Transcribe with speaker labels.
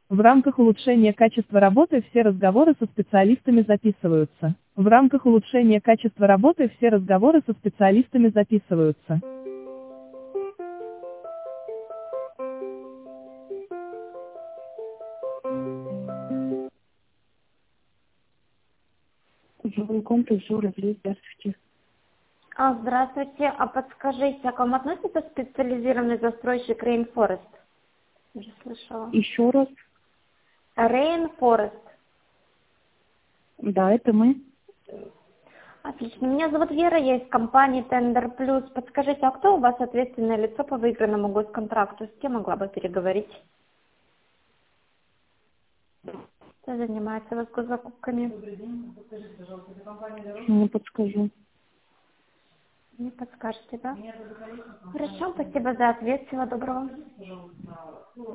Speaker 1: В рамках улучшения качества работы все разговоры со специалистами записываются. В рамках улучшения качества работы все разговоры со специалистами записываются.
Speaker 2: Жилой комплекс Журавли, здравствуйте.
Speaker 3: Здравствуйте. А подскажите, а к вам относится специализированный застройщик Rainforest? Уже слышала.
Speaker 2: Еще раз.
Speaker 3: Rainforest.
Speaker 2: Да, это мы.
Speaker 3: Отлично. Меня зовут Вера, я из компании Tender Plus. Подскажите, а кто у вас ответственное лицо по выигранному госконтракту? С кем могла бы переговорить? Кто занимается у вас госзакупками?
Speaker 2: Не подскажу.
Speaker 3: Не подскажете, да? Хорошо, спасибо за ответ. Всего доброго.